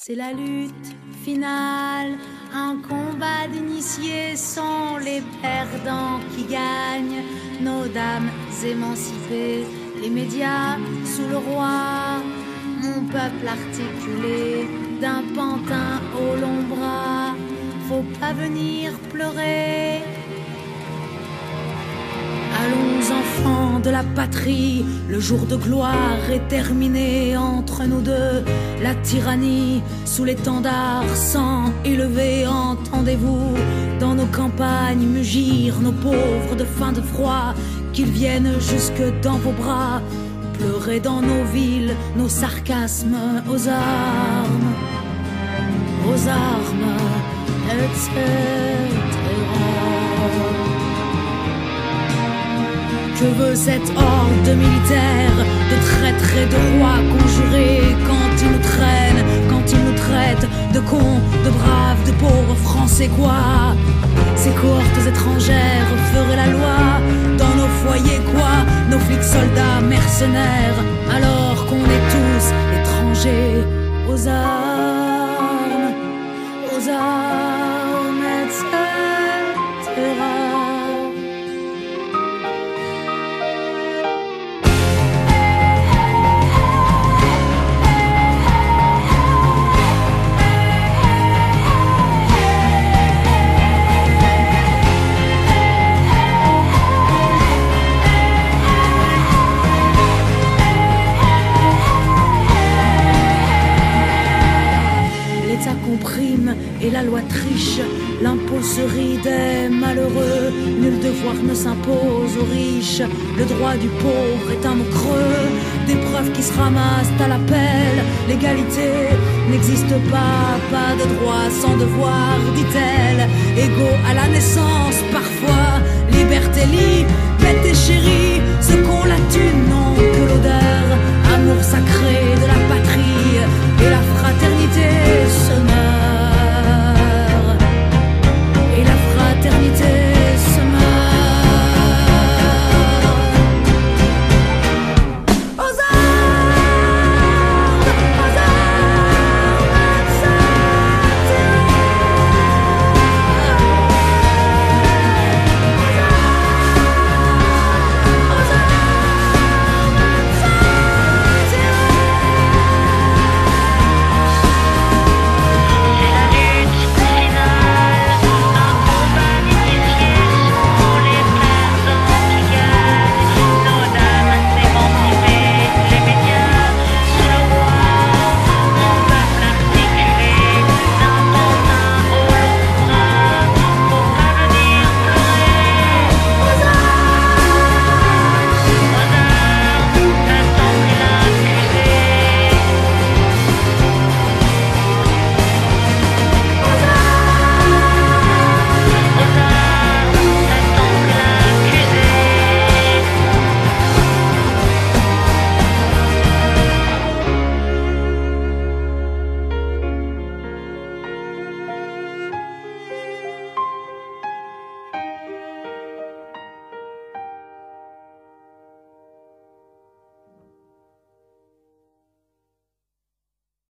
C'est la lutte finale, un combat d'initiés sont les perdants qui gagnent. Nos dames émancipées, les médias sous le roi, mon peuple articulé d'un pantin au long bras. Faut pas venir pleurer. Allons enfants de la patrie, le jour de gloire est terminé. Entre nous deux, la tyrannie sous l'étendard sans élevé. Entendez-vous dans nos campagnes mugir nos pauvres de faim, de froid, qu'ils viennent jusque dans vos bras, pleurer dans nos villes, nos sarcasmes aux armes, etc. Que veut cette horde militaire de traîtres et de rois conjurés quand ils nous traînent, quand ils nous traitent de cons, de braves, de pauvres Français quoi? Ces cohortes étrangères feraient la loi dans nos foyers quoi? Nos flics soldats mercenaires alors qu'on est tous étrangers aux armes, etc. Comprime et la loi triche, l'impôt se rit des malheureux, nul devoir ne s'impose aux riches, le droit du pauvre est un mot creux, des preuves qui se ramassent à l'appel, l'égalité n'existe pas, pas de droit sans devoir, dit-elle, égaux à la naissance parfois, liberté, liberté chérie,